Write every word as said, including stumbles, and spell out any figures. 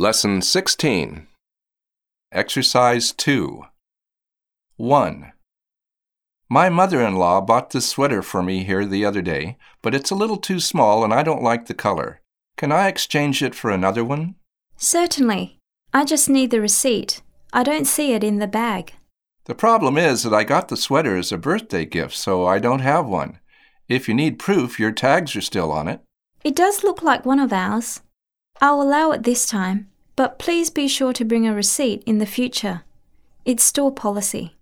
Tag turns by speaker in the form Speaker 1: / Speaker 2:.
Speaker 1: Lesson sixteen. Exercise two. one. My mother-in-law bought this sweater for me here the other day, but it's a little too small and I don't like the color. Can I exchange it for another one?
Speaker 2: Certainly. I just need the receipt. I don't see it in the bag.
Speaker 1: The problem is that I got the sweater as a birthday gift, so I don't have one. If you need proof, your tags are still on it.
Speaker 2: It does look like one of ours. I'll allow it this time, but please be sure to bring a receipt in the future. It's store policy.